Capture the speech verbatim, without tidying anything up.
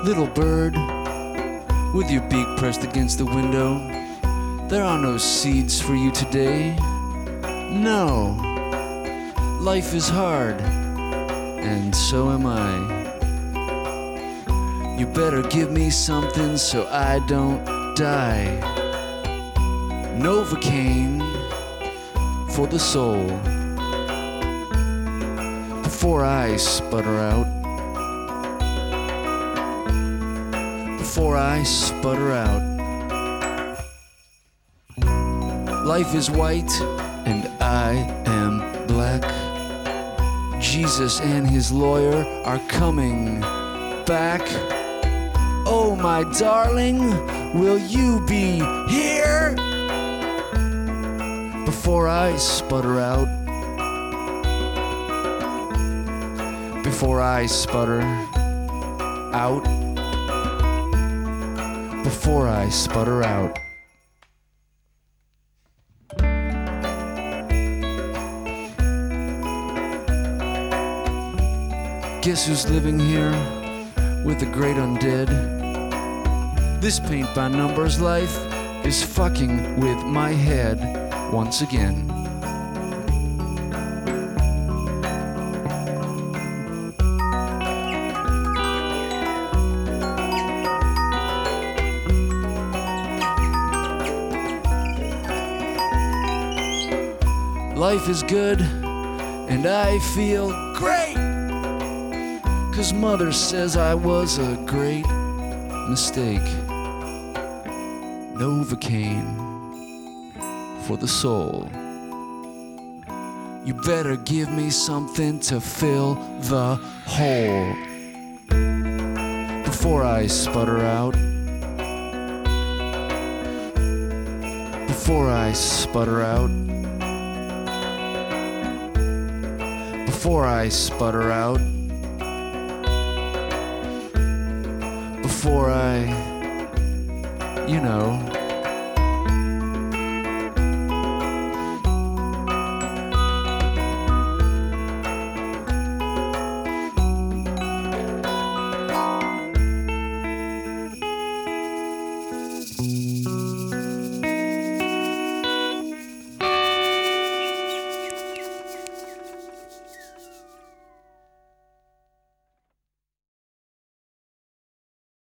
Little bird, with your beak pressed against the window, there are no seeds for you today. No, life is hard, and so am I. You better give me something so I don't die. Novocaine for the soul, before I sputter out. Before I sputter out. Life is white and I am black. Jesus and his lawyer are coming back. Oh, my darling, will you be here? Before I sputter out. Before I sputter out. Before I sputter out. Guess who's living here with the great undead? This paint by numbers life is fucking with my head once again. Life is good and I feel great, 'cause mother says I was a great mistake. Novocaine for the soul. You better give me something to fill the hole before I sputter out. Before I sputter out. Before I sputter out. Before I, you know,